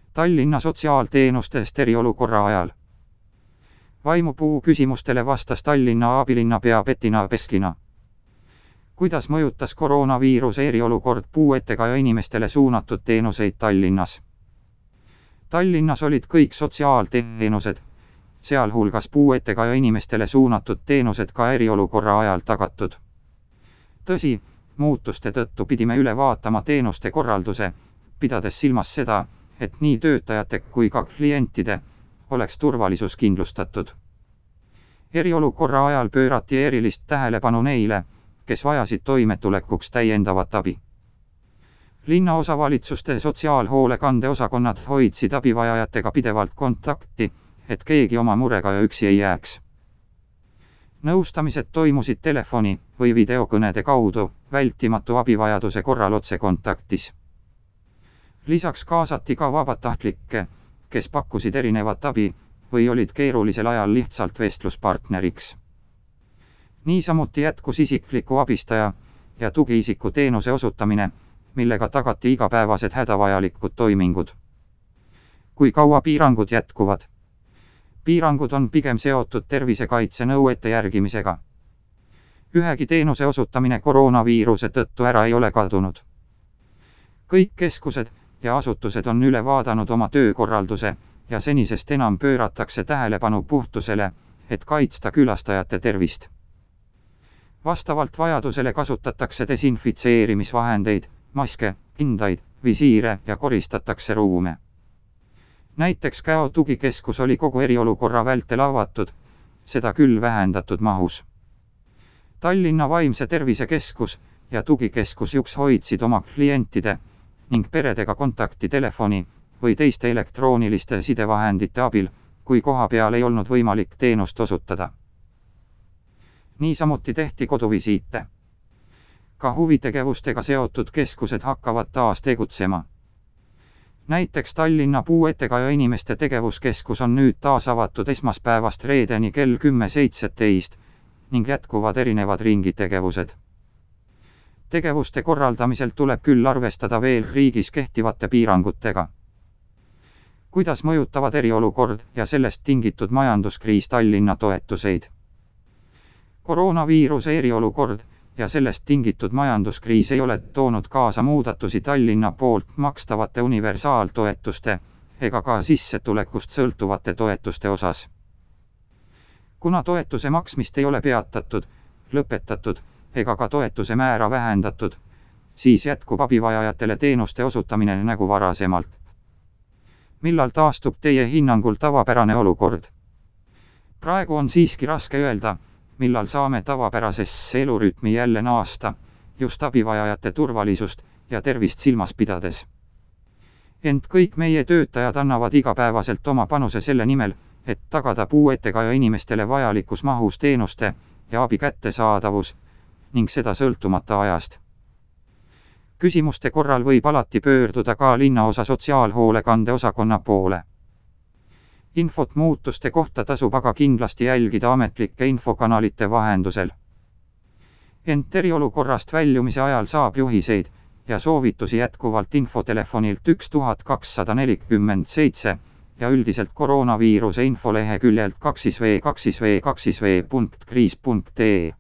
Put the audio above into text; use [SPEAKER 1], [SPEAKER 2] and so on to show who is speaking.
[SPEAKER 1] Tallinna sotsiaalteenustest eriolukorra ajal. Vaimupuu küsimustele vastas Tallinna abilinnapea Bettina Beskina. Kuidas mõjutas koroonaviiruse eriolukord puuetega inimestele suunatud teenuseid Tallinnas? Tallinnas olid kõik sotsiaalteenused, sealhulgas puuetega inimestele suunatud teenused ka eriolukorra ajal tagatud. Tõsi, muutuste tõttu pidime üle vaatama teenuste korralduse, pidades silmas seda, et nii töötajate kui ka klientide oleks turvalisus kindlustatud. Eriolukorra ajal pöörati erilist tähelepanu neile, kes vajasid toimetulekuks täiendavat abi. Linnaosavalitsuste sotsiaalhoolekande osakonnad hoidsid abivajajatega pidevalt kontakti, et keegi oma murega üksi ei jääks. Nõustamised toimusid telefoni või videokõnede kaudu, vältimatu abivajaduse korral otsekontaktis. Lisaks kaasati ka vabatahtlikke, kes pakkusid erinevat abi või olid keerulisel ajal lihtsalt vestluspartneriks. Niisamuti jätkus isikliku abistaja ja tugiisiku teenuse osutamine, millega tagati igapäevased hädavajalikud toimingud. Kui kaua piirangud jätkuvad? Piirangud on pigem seotud tervisekaitse nõuete järgimisega. Ühegi teenuse osutamine koroonaviiruse tõttu ära ei ole kadunud. Kõik keskused ja asutused on üle vaadanud oma töökorralduse ja senisest enam pööratakse tähelepanu puhtusele, et kaitsta külastajate tervist. Vastavalt vajadusele kasutatakse desinfitseerimisvahendeid, maske, kindaid, visiire ja koristatakse ruume. Näiteks Käo tugikeskus oli kogu eriolukorra vältel avatud, seda küll vähendatud mahus. Tallinna Vaimse Tervise Keskus ja tugikeskus Juks hoidsid oma klientide ning peredega kontakti telefoni või teiste elektrooniliste sidevahendite abil, kui kohapeal ei olnud võimalik teenust osutada. Niisamuti tehti koduvisiite. Ka huvitegevustega seotud keskused hakkavad taas tegutsema. Näiteks Tallinna puuetega inimeste tegevuskeskus on nüüd taas avatud esmaspäevast reedeni kell 10:17 ning jätkuvad erinevad ringitegevused. Tegevuste korraldamisel tuleb küll arvestada veel riigis kehtivate piirangutega. Kuidas mõjutavad eriolukord ja sellest tingitud majanduskriis Tallinna toetuseid? Koroonaviiruse eriolukord ja sellest tingitud majanduskriis ei ole toonud kaasa muudatusi Tallinna poolt makstavate universaaltoetuste ega ka sissetulekust sõltuvate toetuste osas. Kuna toetuse maksmist ei ole peatatud, lõpetatud ega ka toetuse määra vähendatud, siis jätkub abivajajatele teenuste osutamine nagu varasemalt. Millal taastub teie hinnangul tavapärane olukord? Praegu on siiski raske öelda, millal saame tavapärasesse elurütmi jälle naasta, just abivajajate turvalisust ja tervist silmas pidades. Ent kõik meie töötajad annavad igapäevaselt oma panuse selle nimel, et tagada puuetega inimestele vajalikus mahus teenuste ja abi kättesaadavus, ning seda sõltumata ajast. Küsimuste korral võib alati pöörduda ka linnaosa sotsiaalhoolekande osakonna poole. Infot muutuste kohta tasub aga kindlasti jälgida ametlike infokanalite vahendusel. Ent eriolukorrast väljumise ajal saab juhiseid ja soovitusi jätkuvalt infotelefonilt 1247 ja üldiselt koroonaviiruse infoleheküljelt 2v2v2v.kriis.ee.